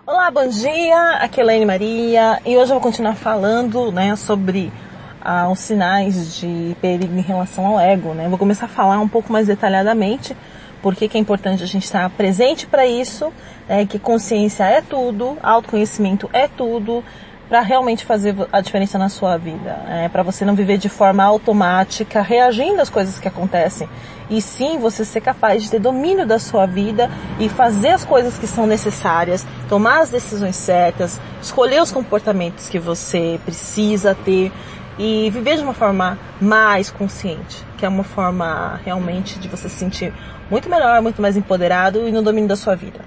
Olá, bom dia, aqui é Elaine Maria e hoje eu vou continuar falando, sobre os sinais de perigo em relação ao ego, Vou começar a falar um pouco mais detalhadamente porque que é importante a gente estar presente para isso, que consciência é tudo, autoconhecimento é tudo, para realmente fazer a diferença na sua vida, para você não viver de forma automática, reagindo às coisas que acontecem, e sim você ser capaz de ter domínio da sua vida e fazer as coisas que são necessárias, tomar as decisões certas, escolher os comportamentos que você precisa ter e viver de uma forma mais consciente, que é uma forma realmente de você se sentir muito melhor, muito mais empoderado e no domínio da sua vida,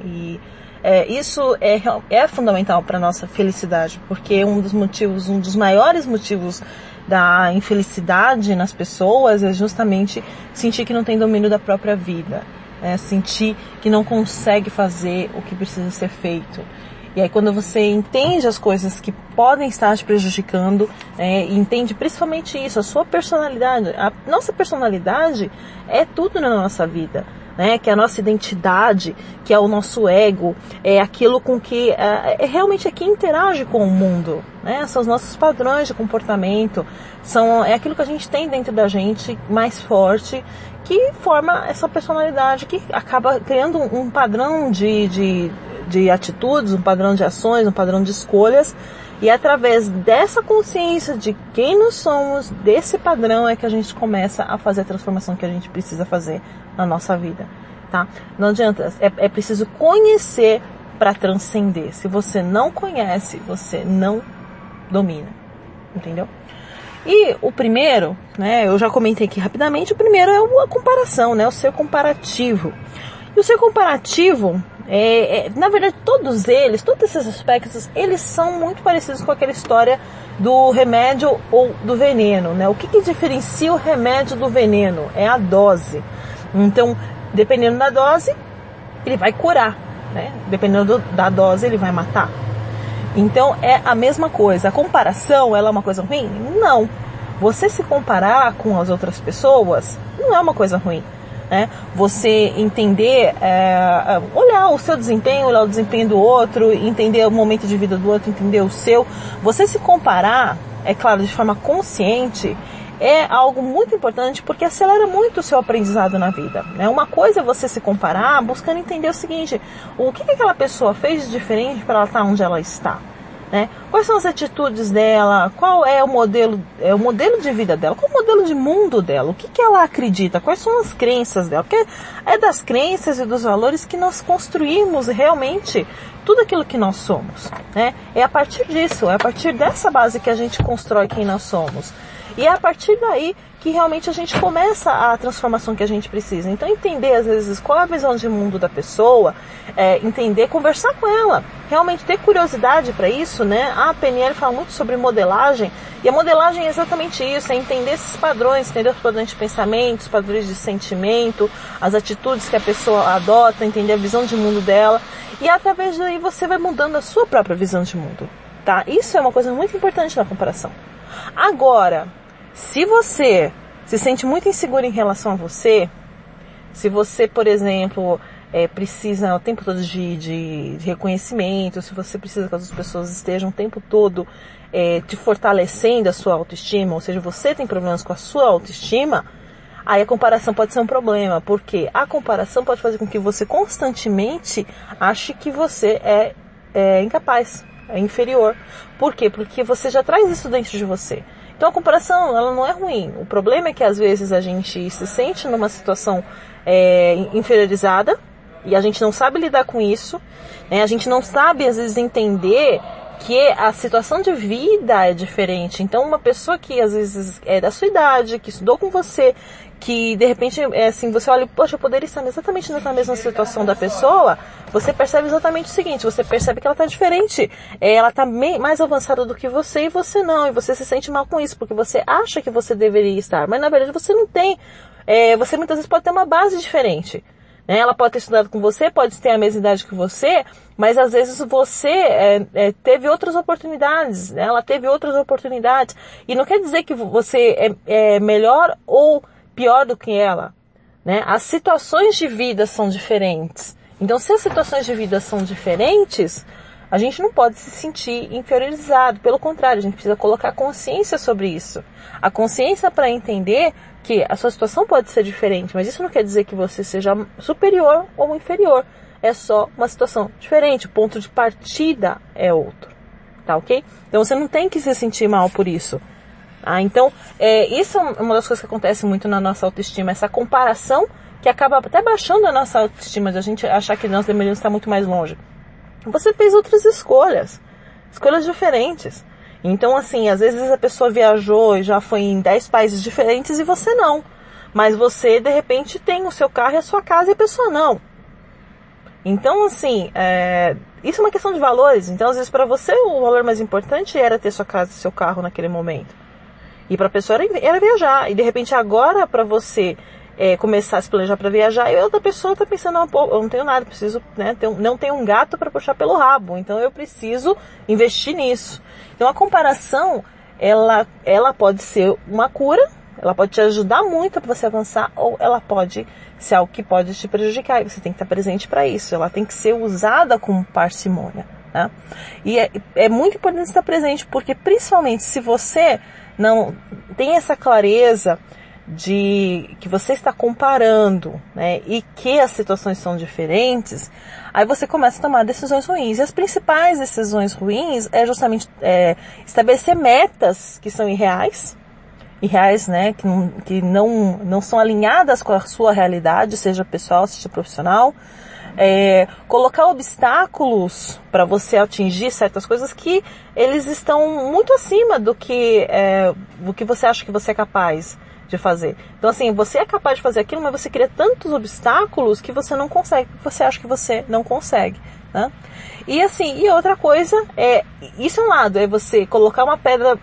E isso é fundamental para a nossa felicidade, porque um dos maiores motivos da infelicidade nas pessoas é justamente sentir que não tem domínio da própria vida, sentir que não consegue fazer o que precisa ser feito. E aí quando você entende as coisas que podem estar te prejudicando, e entende principalmente isso, a sua personalidade, a nossa personalidade é tudo na nossa vida. Que é a nossa identidade, que é o nosso ego, é aquilo com que realmente é que interage com o mundo, São os nossos padrões de comportamento, é aquilo que a gente tem dentro da gente mais forte, que forma essa personalidade, que acaba criando um padrão de atitudes, um padrão de ações, um padrão de escolhas, e através dessa consciência de quem nós somos, desse padrão, é que a gente começa a fazer a transformação que a gente precisa fazer na nossa vida, tá? Não adianta, é preciso conhecer para transcender. Se você não conhece, você não domina, entendeu? E o primeiro, eu já comentei aqui rapidamente, o primeiro é a comparação, o ser comparativo. E o ser comparativo, na verdade, todos esses aspectos, eles são muito parecidos com aquela história do remédio ou do veneno, O que diferencia o remédio do veneno? É a dose. Então, dependendo da dose, ele vai curar, Dependendo da dose, ele vai matar. Então, é a mesma coisa. A comparação, ela é uma coisa ruim? Não. Você se comparar com as outras pessoas não é uma coisa ruim. Você entender, olhar o seu desempenho, olhar o desempenho do outro, entender o momento de vida do outro, entender o seu. Você se comparar, é claro, de forma consciente, é algo muito importante porque acelera muito o seu aprendizado na vida. Uma coisa é você se comparar buscando entender o seguinte: o que aquela pessoa fez de diferente para ela estar onde ela está? Quais são as atitudes dela? Qual é o modelo de vida dela? Qual é o modelo de mundo dela? O que ela acredita? Quais são as crenças dela? Porque é das crenças e dos valores que nós construímos realmente tudo aquilo que nós somos. É a partir disso, é a partir dessa base que a gente constrói quem nós somos. E é a partir daí que realmente a gente começa a transformação que a gente precisa. Então entender às vezes qual é a visão de mundo da pessoa, entender, conversar com ela, realmente ter curiosidade para isso, A PNL fala muito sobre modelagem, e a modelagem é exatamente isso, é entender esses padrões, entender os padrões de pensamento, os padrões de sentimento, as atitudes que a pessoa adota, entender a visão de mundo dela, e através daí você vai mudando a sua própria visão de mundo, tá? Isso é uma coisa muito importante na comparação. Agora, se você se sente muito inseguro em relação a você, se você, por exemplo, precisa o tempo todo de reconhecimento, se você precisa que as pessoas estejam o tempo todo te fortalecendo a sua autoestima, ou seja, você tem problemas com a sua autoestima, aí a comparação pode ser um problema, porque a comparação pode fazer com que você constantemente ache que você é incapaz, é inferior. Por quê? Porque você já traz isso dentro de você. Então a comparação, ela não é ruim. O problema é que às vezes a gente se sente numa situação inferiorizada e a gente não sabe lidar com isso, A gente não sabe às vezes entender que a situação de vida é diferente. Então uma pessoa que às vezes é da sua idade, que estudou com você, que de repente você olha, poxa, eu poderia estar exatamente na mesma situação da pessoa, você percebe exatamente o seguinte, você percebe que ela está diferente, ela está mais avançada do que você e você não, e você se sente mal com isso, porque você acha que você deveria estar, mas na verdade você não tem, você muitas vezes pode ter uma base diferente. Ela pode ter estudado com você, pode ter a mesma idade que você, mas às vezes você teve outras oportunidades, ela teve outras oportunidades. E não quer dizer que você é melhor ou pior do que ela. As situações de vida são diferentes. Então, se as situações de vida são diferentes, a gente não pode se sentir inferiorizado. Pelo contrário, a gente precisa colocar consciência sobre isso. A consciência para entender que a sua situação pode ser diferente, mas isso não quer dizer que você seja superior ou inferior. É só uma situação diferente. O ponto de partida é outro. Tá ok? Então você não tem que se sentir mal por isso. Então, isso é uma das coisas que acontece muito na nossa autoestima. Essa comparação que acaba até baixando a nossa autoestima, de a gente achar que nós deveríamos estar muito mais longe. Você fez outras escolhas diferentes. Então, assim, às vezes a pessoa viajou e já foi em 10 países diferentes e você não. Mas você, de repente, tem o seu carro e a sua casa e a pessoa não. Então, assim, isso é uma questão de valores. Então, às vezes, para você, o valor mais importante era ter sua casa e seu carro naquele momento. E para a pessoa era viajar. E, de repente, agora, para você começar a se planejar para viajar, e a outra pessoa está pensando, não, pô, eu não tenho nada, preciso, né, não tenho um gato para puxar pelo rabo, então eu preciso investir nisso. Então a comparação, ela pode ser uma cura, ela pode te ajudar muito para você avançar, ou ela pode ser algo que pode te prejudicar, e você tem que estar presente para isso, ela tem que ser usada com parcimônia. Né? E é muito importante estar presente, porque principalmente se você não tem essa clareza de que você está comparando, né, e que as situações são diferentes, aí você começa a tomar decisões ruins. E as principais decisões ruins é justamente estabelecer metas que são irreais, né, que não são alinhadas com a sua realidade, seja pessoal, seja profissional. Colocar obstáculos para você atingir certas coisas que eles estão muito acima do que você acha que você é capaz de fazer. Então, assim, você é capaz de fazer aquilo, mas você cria tantos obstáculos que você não consegue, porque você acha que você não consegue, né? E assim, e outra coisa isso é um lado, é você colocar uma pedra,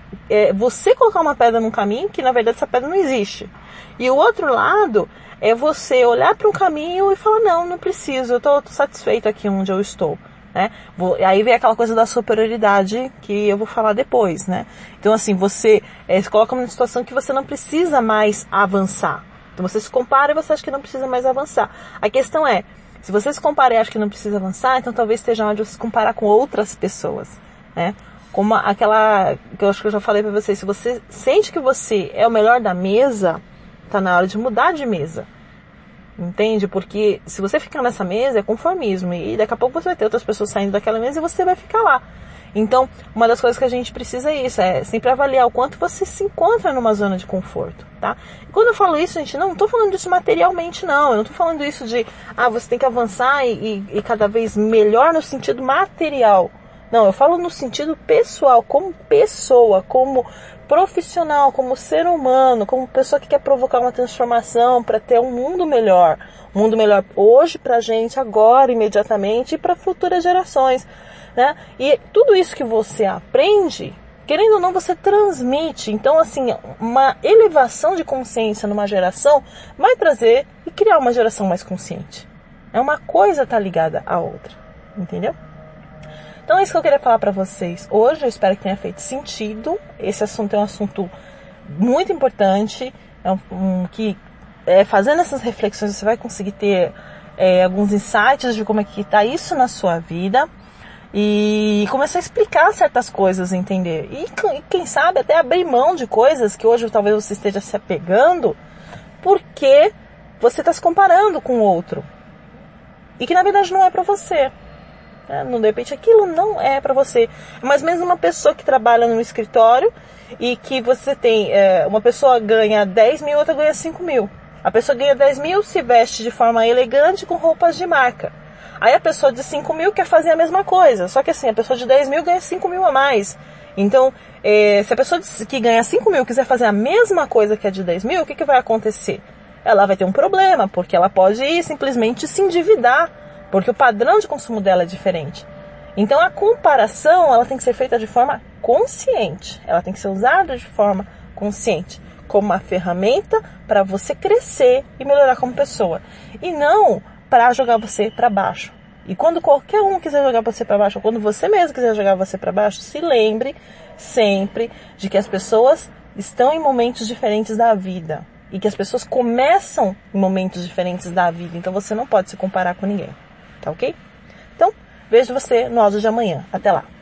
num caminho que na verdade essa pedra não existe. E o outro lado é você olhar para um caminho e falar, não preciso, eu tô satisfeito aqui onde eu estou. Né? Aí vem aquela coisa da superioridade que eu vou falar depois, né? Então assim, você se coloca numa situação que você não precisa mais avançar. Então você se compara e você acha que não precisa mais avançar. A questão é, se você se compara e acha que não precisa avançar, então talvez esteja na hora de você se comparar com outras pessoas, né? Como aquela que eu acho que eu já falei pra vocês, se você sente que você é o melhor da mesa, tá na hora de mudar de mesa. Entende? Porque se você ficar nessa mesa é conformismo e daqui a pouco você vai ter outras pessoas saindo daquela mesa e você vai ficar lá. Então, uma das coisas que a gente precisa é isso, é sempre avaliar o quanto você se encontra numa zona de conforto, tá? E quando eu falo isso, gente, não estou falando disso materialmente, não. Eu não estou falando isso de, você tem que avançar e cada vez melhor no sentido material. Não, eu falo no sentido pessoal, como pessoa, como profissional, como ser humano, como pessoa que quer provocar uma transformação para ter um mundo melhor. Um mundo melhor hoje pra gente, agora, imediatamente, e para futuras gerações, né? E tudo isso que você aprende, querendo ou não, você transmite. Então, assim, uma elevação de consciência numa geração vai trazer e criar uma geração mais consciente. Uma coisa tá ligada à outra, entendeu? Então é isso que eu queria falar para vocês hoje. Eu espero que tenha feito sentido. Esse assunto é um assunto muito importante, que fazendo essas reflexões você vai conseguir ter alguns insights de como é que está isso na sua vida e começar a explicar certas coisas, entender. E quem sabe até abrir mão de coisas que hoje talvez você esteja se apegando porque você está se comparando com o outro e que na verdade não é para você. De repente aquilo não é para você. Mas mesmo uma pessoa que trabalha num escritório e que você tem, uma pessoa ganha 10 mil, outra ganha 5 mil. A pessoa ganha 10 mil, se veste de forma elegante com roupas de marca. Aí a pessoa de 5 mil quer fazer a mesma coisa. Só que assim, a pessoa de 10 mil ganha 5 mil a mais. Então, se a pessoa que ganha 5 mil quiser fazer a mesma coisa que a de 10 mil, o que vai acontecer? Ela vai ter um problema, porque ela pode simplesmente se endividar, porque o padrão de consumo dela é diferente. Então a comparação, ela tem que ser feita de forma consciente. Ela tem que ser usada de forma consciente, como uma ferramenta para você crescer e melhorar como pessoa. E não para jogar você para baixo. E quando qualquer um quiser jogar você para baixo, ou quando você mesmo quiser jogar você para baixo, se lembre sempre de que as pessoas estão em momentos diferentes da vida. E que as pessoas começam em momentos diferentes da vida. Então você não pode se comparar com ninguém. tá ok? Então, vejo você no áudio de amanhã. Até lá!